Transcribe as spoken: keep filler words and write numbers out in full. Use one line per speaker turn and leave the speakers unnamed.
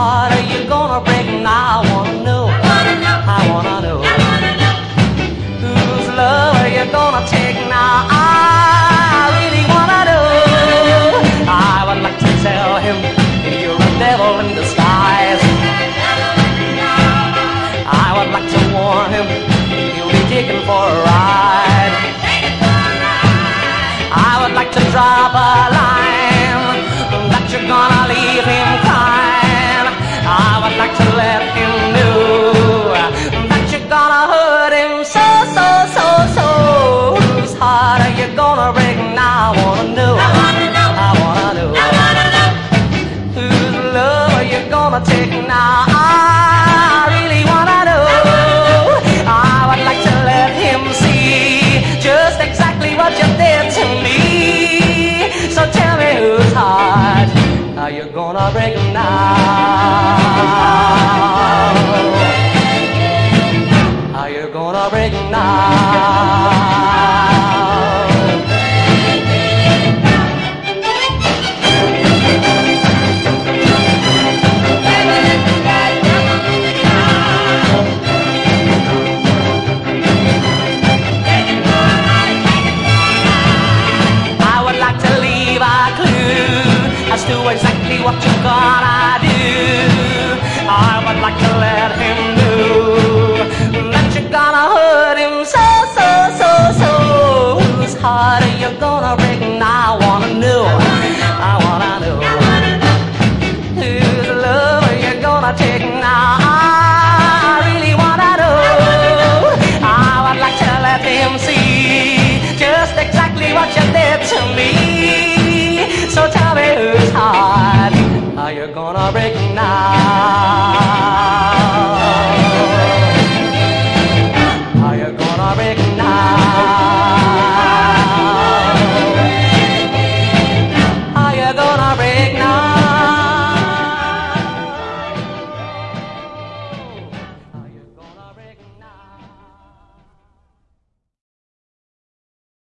heart are you gonna break now? I wanna know, I wanna know, whose love are you gonna take now? I really wanna know. I would like to tell him you're a devil in disguise. I would like to warn him you'll be taken for a ride. I would like to drop a line that you're gonna leave him crying. I would like to let him know that you're gonna hurt him so, so, so, so. Whose heart are you gonna break now? I wanna know, I wanna know, I wanna know, I wanna know. Whose love are you gonna take now? I really wanna know. I would like to let him see just exactly what you did to me. So tell me whose heart are you gonna break now? Are you gonna break now? As to exactly what you're gonna do, I would like to let him know that you're gonna hurt him so, so, so, so. Whose heart are you gonna break now? I wanna know, I wanna know. Whose love are you gonna take now? I really wanna know. I would like to let him see just exactly what you did to me. So tell me whose heart are you gonna break now?